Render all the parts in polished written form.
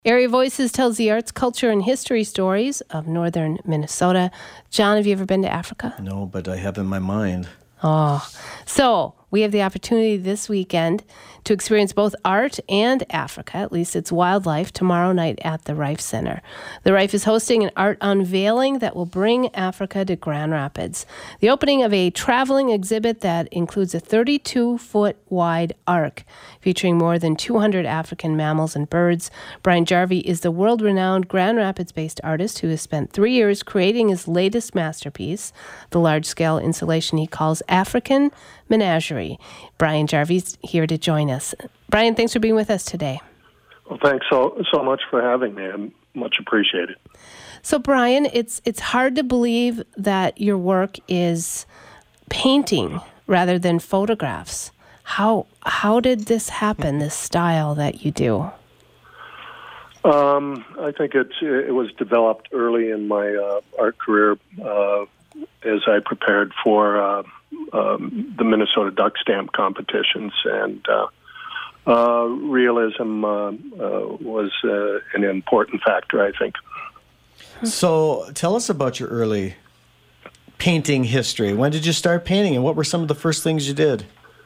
Area Voices tells the arts, culture, and history stories of northern Minnesota. John, have you ever been to Africa? No, but I have in my mind. Oh, so we have the opportunity this weekend to experience both art and Africa, at least its wildlife, tomorrow night at the Rife Center. The Rife is hosting an art unveiling that will bring Africa to Grand Rapids. The opening of a traveling exhibit that includes a 32-foot wide ark featuring more than 200 African mammals and birds. Brian Jarvie is the world-renowned Grand Rapids-based artist who has spent 3 years creating his latest masterpiece, the large-scale installation he calls African Menagerie. Brian Jarvie's here to join us. Brian, thanks for being with us today. Well, thanks so much for having me. I'm much appreciated. So, Brian, it's hard to believe that your work is painting rather than photographs. How did this happen, this style that you do? I think it was developed early in my art career as I prepared for the Minnesota Duck Stamp competitions, and realism was an important factor, I think. So tell us about your early painting history. When did you start painting, and what were some of the first things you did?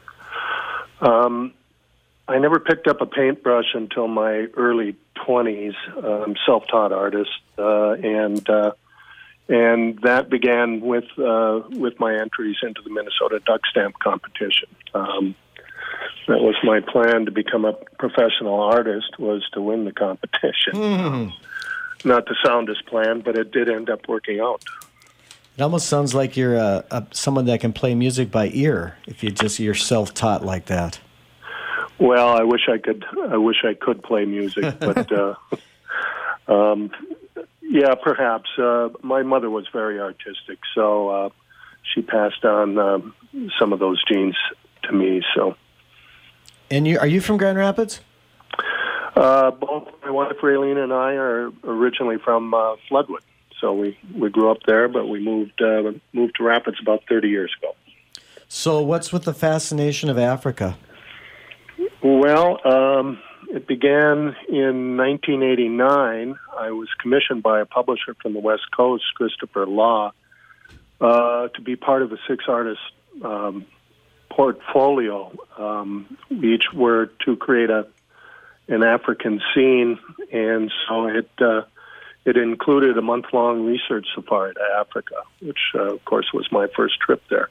I never picked up a paintbrush until my early 20s. I'm self-taught artist, and that began with my entries into the Minnesota Duck Stamp competition. That was my plan to become a professional artist, was to win the competition. Not the soundest plan, but it did end up working out. It almost sounds like you're someone that can play music by ear if you're self-taught like that. Well, I wish I could play music, but yeah, perhaps. My mother was very artistic, so she passed on some of those genes to me. So, and are you from Grand Rapids? Both my wife Raylene and I are originally from Floodwood, so we grew up there, but we moved to Rapids about 30 years ago. So, what's with the fascination of Africa? Well, it began in 1989. I was commissioned by a publisher from the West Coast, Christopher Law, to be part of a 6-artist portfolio. We each were to create an African scene, and so it included a month-long research safari to Africa, which, of course, was my first trip there.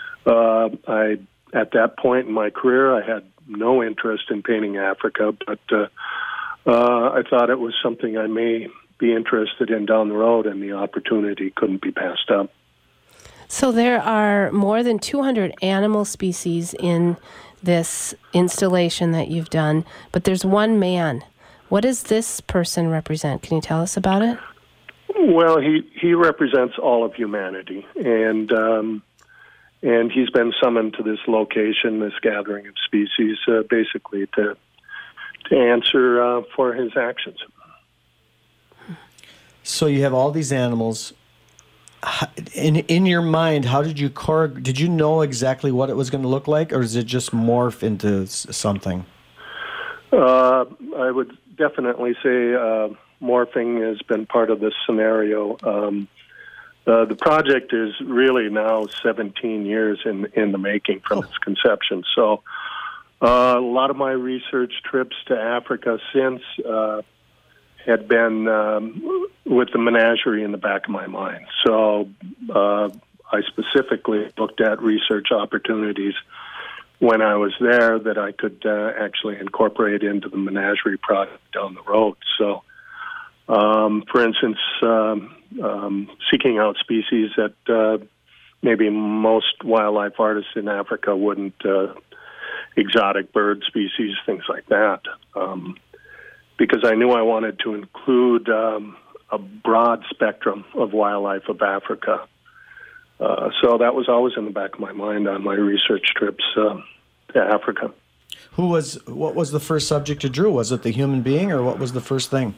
At that point in my career, I had no interest in painting Africa, but I thought it was something I may be interested in down the road, and the opportunity couldn't be passed up. So there are more than 200 animal species in this installation that you've done, but there's one man. What does this person represent? Can you tell us about it? Well, he represents all of humanity, and he's been summoned to this location, this gathering of species, basically to answer for his actions. So you have all these animals. In your mind, how did you know exactly what it was going to look like, or does it just morph into something? I would definitely say morphing has been part of this scenario. The project is really now 17 years in the making from its conception. So a lot of my research trips to Africa since had been with the menagerie in the back of my mind. So I specifically looked at research opportunities when I was there that I could actually incorporate into the menagerie project down the road. So, for instance, seeking out species that maybe most wildlife artists in Africa wouldn't, exotic bird species, things like that, because I knew I wanted to include a broad spectrum of wildlife of Africa. So that was always in the back of my mind on my research trips to Africa. What was the first subject you drew? Was it the human being, or what was the first thing?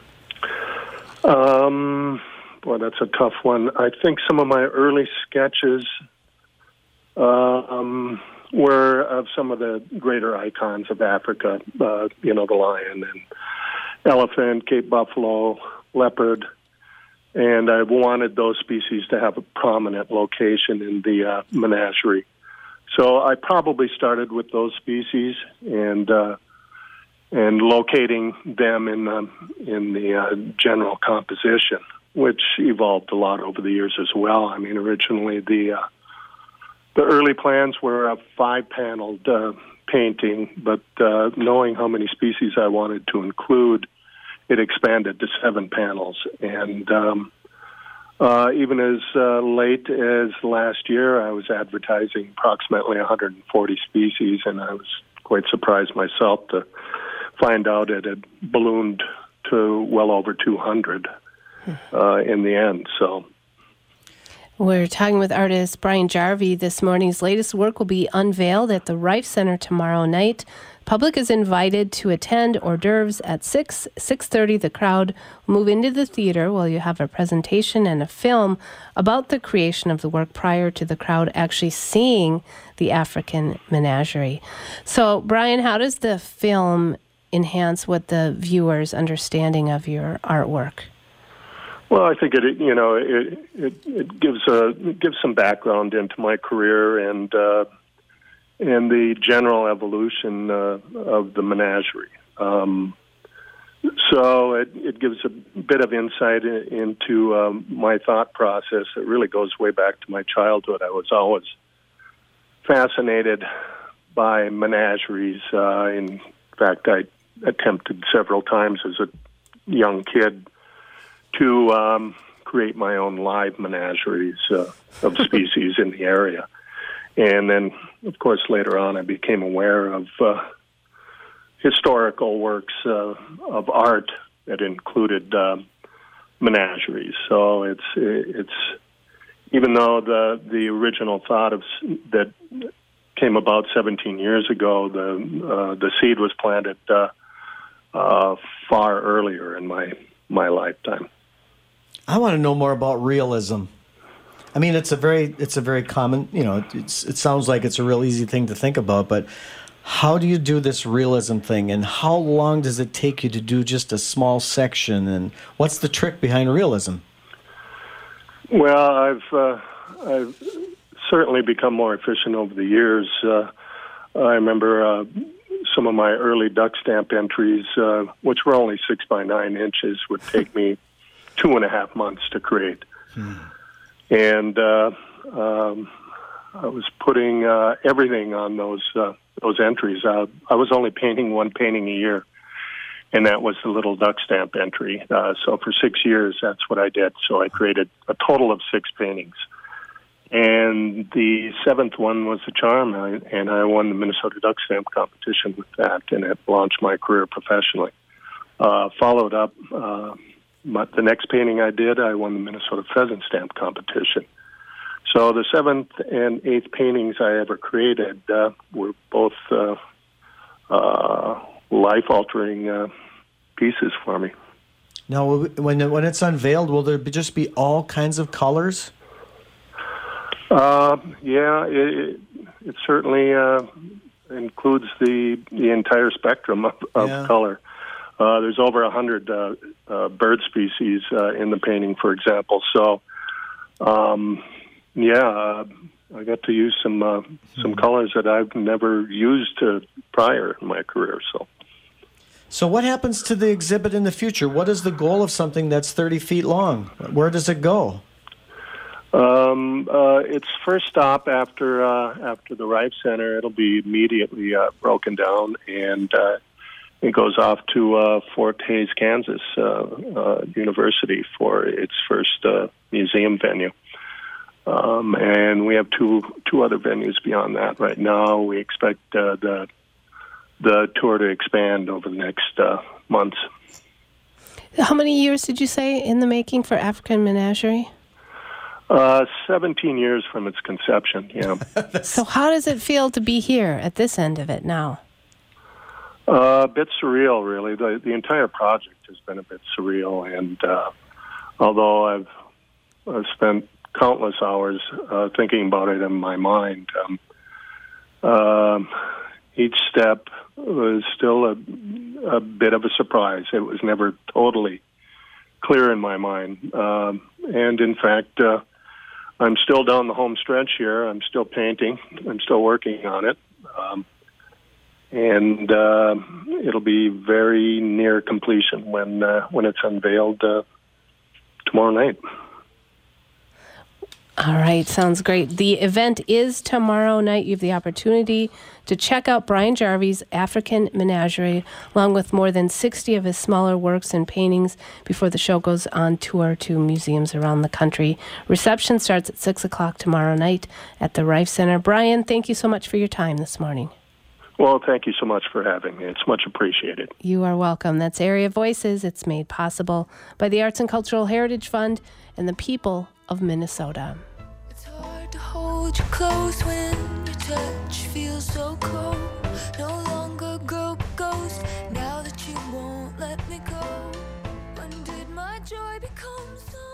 Boy, that's a tough one. I think some of my early sketches were of some of the greater icons of Africa, the lion elephant, Cape buffalo, leopard, and I wanted those species to have a prominent location in the menagerie. So I probably started with those species and locating them in the general composition, which evolved a lot over the years as well. I mean, originally the early plans were a 5-paneled painting, but knowing how many species I wanted to include, it expanded to 7 panels. And even as late as last year, I was advertising approximately 140 species, and I was quite surprised myself to find out it had ballooned to well over 200 in the end. So we're talking with artist Brian Jarvie this morning. His latest work will be unveiled at the Reif Center tomorrow night. Public is invited to attend hors d'oeuvres at 6:30. The crowd will move into the theater while you have a presentation and a film about the creation of the work prior to the crowd actually seeing the African menagerie. So, Brian, how does the film enhance what the viewer's understanding of your artwork? Well, I think it gives some background into my career and the general evolution of the menagerie. So it gives a bit of insight into my thought process. It really goes way back to my childhood. I was always fascinated by menageries. In fact, I attempted several times as a young kid to create my own live menageries of species in the area. And then, of course, later on I became aware of historical works of art that included menageries. So it's even though the original thought that came about 17 years ago, the seed was planted far earlier in my lifetime. I want to know more about realism. I mean, it's a very common, it sounds like it's a real easy thing to think about, but how do you do this realism thing, and how long does it take you to do just a small section, and what's the trick behind realism? Well, I've certainly become more efficient over the years. I remember some of my early duck stamp entries, which were only 6 by 9 inches, would take me 2.5 months to create. And I was putting everything on those entries. I was only painting one painting a year, and that was the little duck stamp entry. So for 6 years, that's what I did. So I created a total of 6 paintings. And the 7th one was the charm, and I won the Minnesota Duck Stamp competition with that, and it launched my career professionally. Followed up, the next painting I did, I won the Minnesota Pheasant Stamp competition. So the 7th and 8th paintings I ever created were both life-altering pieces for me. Now, when it's unveiled, will there just be all kinds of colors? Yeah, it certainly includes the entire spectrum of color. There's over 100 bird species in the painting, for example. So, I got to use some colors that I've never used prior in my career. So what happens to the exhibit in the future? What is the goal of something that's 30 feet long? Where does it go? Its first stop after the Reif Center, it'll be immediately broken down, and it goes off to Fort Hays, Kansas University for its first museum venue. And we have two other venues beyond that right now. We expect the tour to expand over the next months. How many years did you say in the making for African Menagerie? 17 years from its conception, yeah. So how does it feel to be here at this end of it now? A bit surreal, really. The entire project has been a bit surreal, and although I've spent countless hours thinking about it in my mind, each step was still a bit of a surprise. It was never totally clear in my mind. And in fact, I'm still down the home stretch here. I'm still painting. I'm still working on it. And it'll be very near completion when it's unveiled tomorrow night. All right, sounds great. The event is tomorrow night. You have the opportunity to check out Brian Jarvie's African Menagerie, along with more than 60 of his smaller works and paintings before the show goes on tour to museums around the country. Reception starts at 6 o'clock tomorrow night at the Reif Center. Brian, thank you so much for your time this morning. Well, thank you so much for having me. It's much appreciated. You are welcome. That's Area Voices. It's made possible by the Arts and Cultural Heritage Fund and the people of Minnesota. It's hard to hold you close when your touch feels so cold. No longer ghost, now that you won't let me go. When did my joy become so